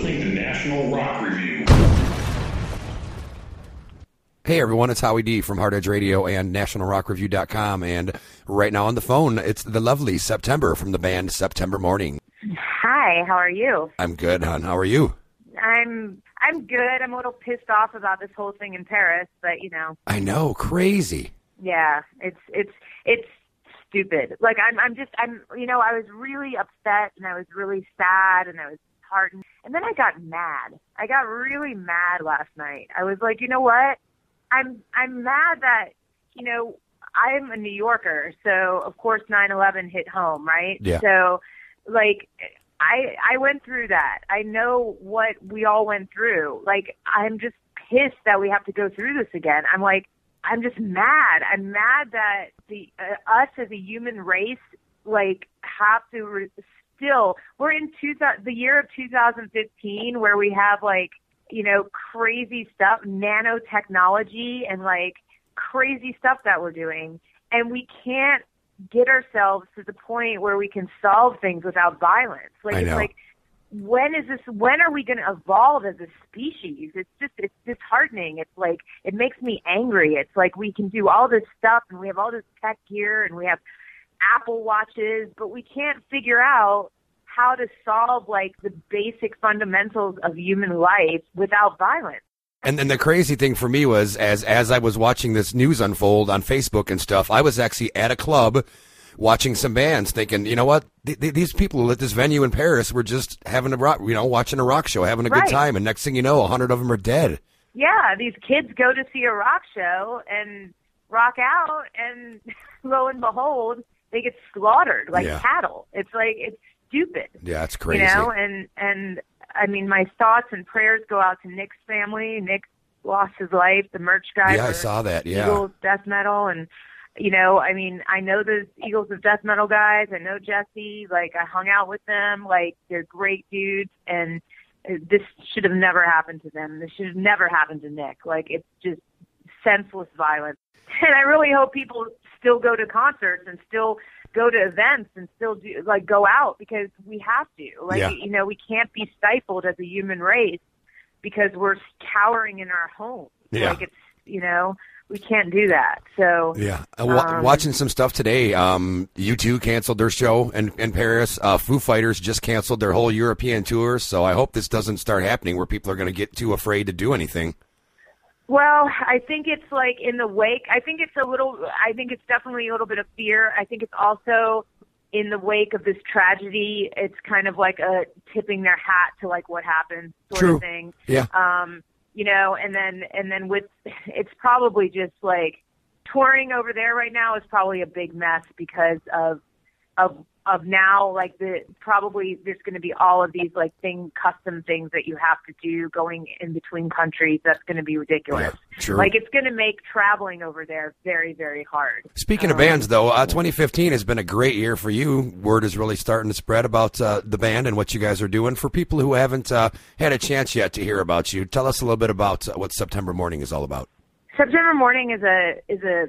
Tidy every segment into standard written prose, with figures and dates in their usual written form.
listening to National Rock Review. Hey everyone, it's Howie D from Hard Edge Radio and NationalRockReview.com, and right now on the phone, it's the lovely September from the band September Morning. Hi, how are you? I'm good, hon. How are you? I'm good. I'm a little pissed off about this whole thing in Paris, but you know. I know, crazy. Yeah, it's stupid. Like I'm I was really upset and I was really sad and I was disheartened. And then I got mad. I got really mad last night. I was like, you know what? I'm mad that, you know, I'm a New Yorker, so of course 9/11 hit home, right? Yeah. So like I went through that. I know what we all went through. Like I'm just pissed that we have to go through this again. I'm just mad. I'm mad that us as a human race like have to still. We're in the year of 2015 where we have like, you know, crazy stuff, nanotechnology and like crazy stuff that we're doing, and we can't get ourselves to the point where we can solve things without violence. Like I know. It's like, when are we going to evolve as a species? It's disheartening. It's like, it makes me angry. It's like we can do all this stuff and we have all this tech gear and we have Apple Watches, but we can't figure out how to solve like the basic fundamentals of human life without violence. And then the crazy thing for me was, as I was watching this news unfold on Facebook and stuff, I was actually at a club watching some bands thinking, you know what, these people at this venue in Paris were just having watching a rock show, having a good time. And next thing you know, 100 of them are dead. Yeah, these kids go to see a rock show and rock out, and lo and behold, they get slaughtered like cattle. It's like, it's stupid. Yeah, it's crazy. You know, and I mean, my thoughts and prayers go out to Nick's family. Nick lost his life, the merch guy. Yeah, I saw that, yeah. Eagles Death Metal, and you know, I mean, I know the Eagles of Death Metal guys. I know Jesse. Like, I hung out with them. Like, they're great dudes, and this should have never happened to them. This should have never happened to Nick. Like, it's just senseless violence. And I really hope people still go to concerts and still go to events and still do, like, go out, because we have to. Like, you know, we can't be stifled as a human race because we're cowering in our homes. Yeah. Like, it's, you know, we can't do that. So yeah, watching some stuff today. U2 canceled their show in Paris. Foo Fighters just canceled their whole European tour. So I hope this doesn't start happening where people are going to get too afraid to do anything. Well, I think it's like in the wake. I think it's definitely a little bit of fear. I think it's also in the wake of this tragedy. It's kind of like a tipping their hat to like what happened sort of thing. Yeah. You know, and then with, it's probably just like touring over there right now is probably a big mess because of now, like probably there's going to be all of these like custom things that you have to do going in between countries. That's going to be ridiculous. Yeah, true. Like, it's going to make traveling over there very, very hard. Speaking of bands, though, 2015 has been a great year for you. Word is really starting to spread about the band and what you guys are doing. For people who haven't had a chance yet to hear about you, tell us a little bit about what September Morning is all about. September Morning is a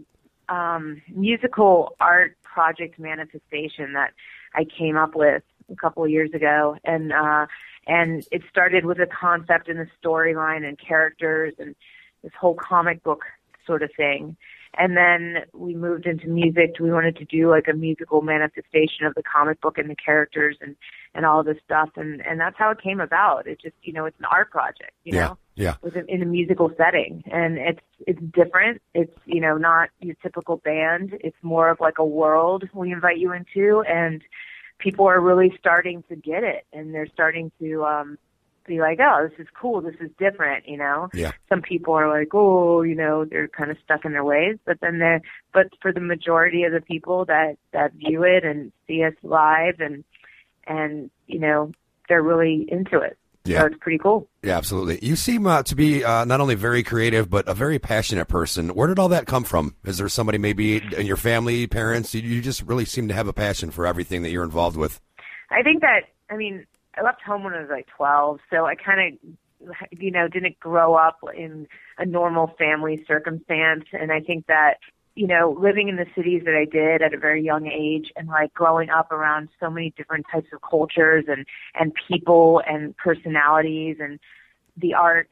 musical art project manifestation that I came up with a couple of years ago, and it started with a concept and a storyline and characters and this whole comic book sort of thing. And then we moved into music. We wanted to do like a musical manifestation of the comic book and the characters and all this stuff. And that's how it came about. It just, you know, it's an art project, you know, in a musical setting. And it's different. It's, you know, not your typical band. It's more of like a world we invite you into, and people are really starting to get it. And they're starting to, be like, oh, this is cool, this is different, you know. Yeah. Some people are like, oh, you know, they're kind of stuck in their ways, but for the majority of the people that view it and see us live and you know, they're really into it. Yeah. So it's pretty cool. Yeah, absolutely. You seem to be not only very creative, but a very passionate person. Where did all that come from? Is there somebody maybe in your family, parents? You just really seem to have a passion for everything that you're involved with. I think that, I mean, I left home when I was like 12, so I kind of, you know, didn't grow up in a normal family circumstance. And I think that, living in the cities that I did at a very young age and like growing up around so many different types of cultures and people and personalities and the arts,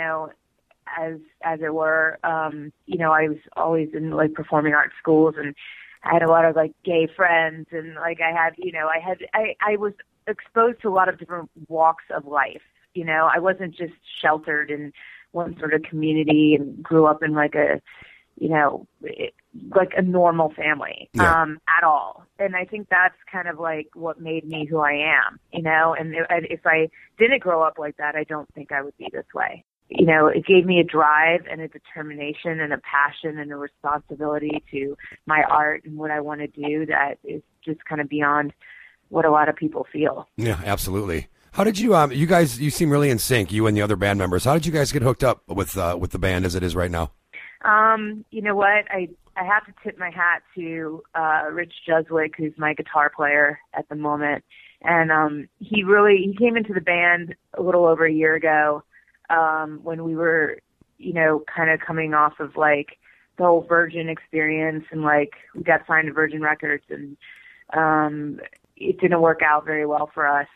as it were, I was always in like performing arts schools, and I had a lot of like gay friends, and like I was exposed to a lot of different walks of life. I wasn't just sheltered in one sort of community and grew up in like a normal family, at all. And I think that's kind of like what made me who I am, and if I didn't grow up like that, I don't think I would be this way. It gave me a drive and a determination and a passion and a responsibility to my art and what I want to do that is just kind of beyond what a lot of people feel. Yeah, absolutely. How did you, you guys, you seem really in sync, you and the other band members. How did you guys get hooked up with the band as it is right now? You know what? I have to tip my hat to Rich Juswick, who's my guitar player at the moment. And he came into the band a little over a year ago, when we were, kind of coming off of like the whole Virgin experience, and like we got signed to Virgin Records, and it didn't work out very well for us.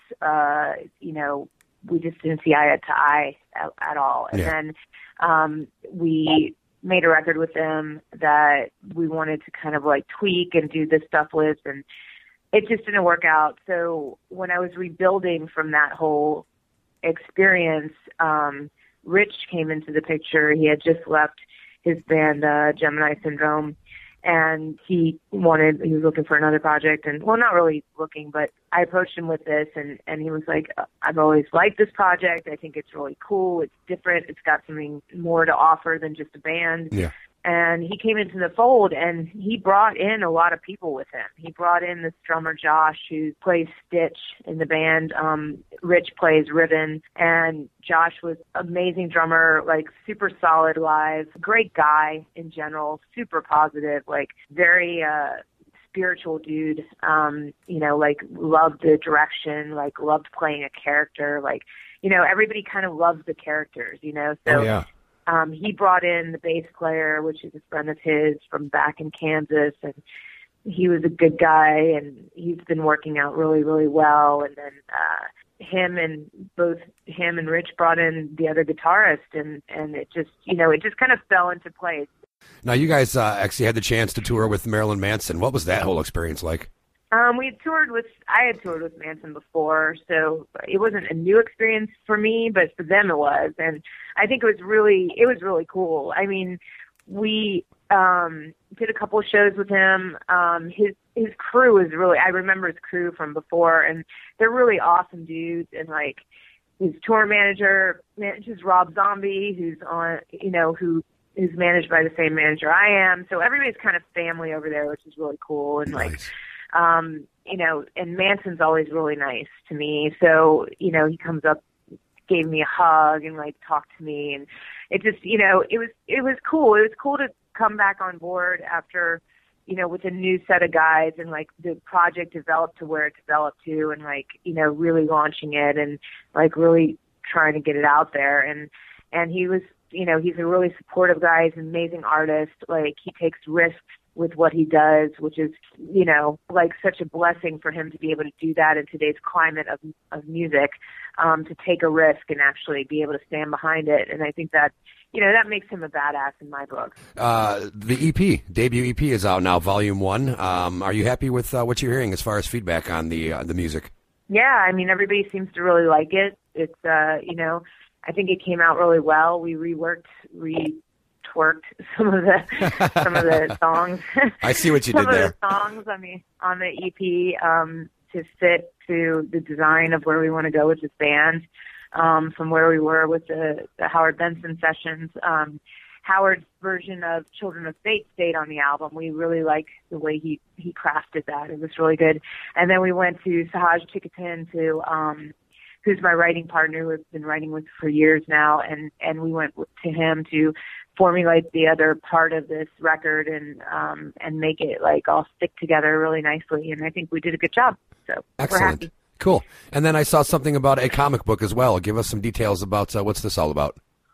We just didn't see eye to eye at all. And then we made a record with them that we wanted to kind of like tweak and do this stuff with, and it just didn't work out. So when I was rebuilding from that whole experience, Rich came into the picture. He had just left his band, Gemini Syndrome, and he was looking for another project, and well, not really looking, but I approached him with this, and he was like, I've always liked this project. I think it's really cool. It's different. It's got something more to offer than just a band. Yeah. And he came into the fold, and he brought in a lot of people with him. He brought in this drummer, Josh, who plays Stitch in the band. Rich plays Ribbon, and Josh was amazing drummer, like super solid live, great guy in general, super positive, like very spiritual dude, like loved the direction, like loved playing a character, like, everybody kind of loves the characters, so. Oh, yeah. He brought in the bass player, which is a friend of his from back in Kansas, and he was a good guy, and he's been working out really, really well. And then both him and Rich brought in the other guitarist, and it just, it just kind of fell into place. Now, you guys actually had the chance to tour with Marilyn Manson. What was that whole experience like? I had toured with Manson before, so it wasn't a new experience for me, but for them it was. And I think it was really cool. I mean, we did a couple of shows with him. His crew is really, I remember his crew from before, and they're really awesome dudes. And like his tour manager manages Rob Zombie, who's on, who is managed by the same manager I am. So everybody's kind of family over there, which is really cool. And nice. And Manson's always really nice to me. So, he comes up, gave me a hug and like talked to me, and it just, it was cool. It was cool to come back on board after, with a new set of guys, and like the project developed to where it developed to, and like, really launching it and like really trying to get it out there. And he was, he's a really supportive guy. He's an amazing artist. Like he takes risks with what he does, which is, like such a blessing for him to be able to do that in today's climate of music, to take a risk and actually be able to stand behind it. And I think that, that makes him a badass in my book. The debut EP is out now, Volume 1. Are you happy with what you're hearing as far as feedback on the music? Yeah, I mean, everybody seems to really like it. It's, I think it came out really well. We retworked some of the songs. I see what you did there. Some of the songs on the EP to fit to the design of where we want to go with this band, from where we were with the Howard Benson sessions. Howard's version of Children of Fate stayed on the album. We really liked the way he crafted that. It was really good. And then we went to Sahaj Chikitin who's my writing partner, who I've been writing with for years now, and we went to him to formulate the other part of this record and make it like all stick together really nicely. And I think we did a good job. So excellent. We're happy. Cool. And then I saw something about a comic book as well. Give us some details about what's this all about.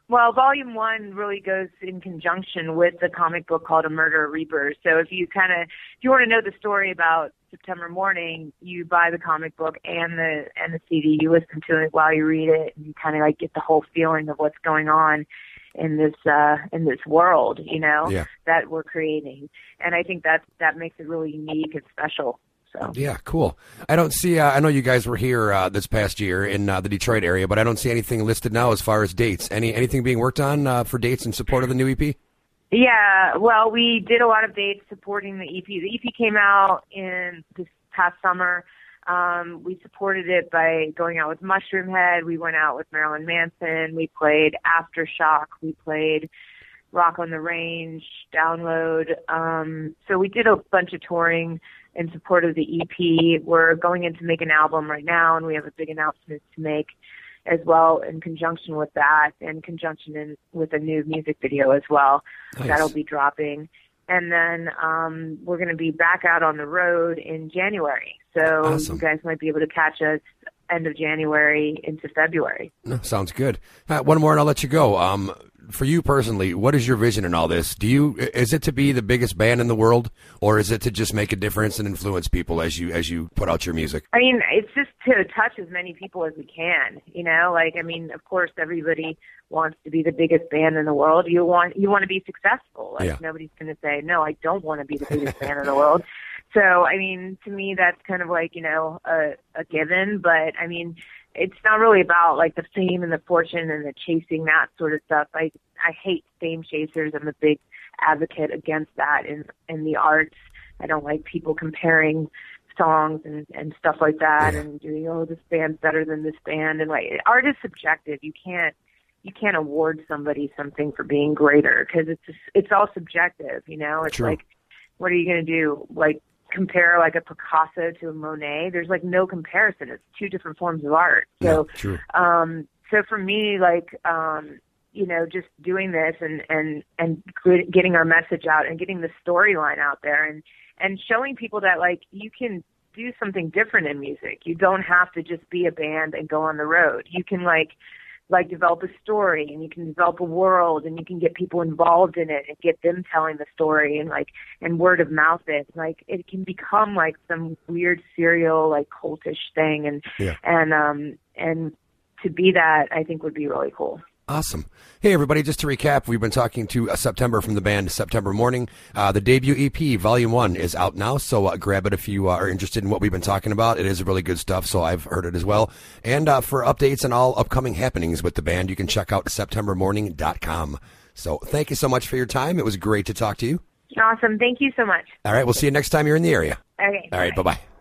Well, Volume 1 really goes in conjunction with the comic book called A Murder Reaper. So if you want to know the story about September Morning, you buy the comic book and the CD. You listen to it while you read it, and you kind of like get the whole feeling of what's going on in this world, that we're creating. And I think that makes it really unique and special. So. Yeah, cool. I don't see, I know you guys were here this past year in the Detroit area, but I don't see anything listed now as far as dates. Anything being worked on for dates in support of the new EP? Yeah, well, we did a lot of dates supporting the EP. The EP came out in this past summer. We supported it by going out with Mushroomhead. We went out with Marilyn Manson. We played Aftershock. We played Rock on the Range, Download. So we did a bunch of touring in support of the EP. We're going in to make an album right now, and we have a big announcement to make as well in conjunction with that, in conjunction with a new music video as well. Nice. That'll be dropping. And then we're going to be back out on the road in January. So Awesome. You guys might be able to catch us end of January into February. No, sounds good. One more and I'll let you go. For you personally, what is your vision in all this? Is it to be the biggest band in the world, or is it to just make a difference and influence people as you put out your music? I mean, it's just to touch as many people as we can, of course everybody wants to be the biggest band in the world. You want to be successful. Yeah. Nobody's going to say, no, I don't want to be the biggest band in the world. So, to me, that's kind of like, a given, but it's not really about like the fame and the fortune and the chasing that sort of stuff. I hate fame chasers. I'm a big advocate against that in the arts. I don't like people comparing songs and stuff like that, Yeah. and doing, this band's better than this band. And like, art is subjective. You can't award somebody something for being greater, because it's all subjective. It's True. like, what are you going to do? Like, compare like a Picasso to a Monet? There's like no comparison. It's two different forms of art. So, Yeah, true. So for me, like, just doing this and getting our message out and getting the storyline out there and showing people that like you can do something different in music. You don't have to just be a band and go on the road. You can like develop a story, and you can develop a world, and you can get people involved in it and get them telling the story and word of mouth it. Like, it can become like some weird serial, like cultish thing. And to be that, I think would be really cool. Awesome. Hey, everybody, just to recap, we've been talking to September from the band September Morning. The debut EP, Volume 1, is out now, so grab it if you are interested in what we've been talking about. It is really good stuff, so I've heard it as well. And for updates and all upcoming happenings with the band, you can check out SeptemberMorning.com. So thank you so much for your time. It was great to talk to you. Awesome. Thank you so much. All right, we'll see you next time you're in the area. Okay. All right, bye-bye.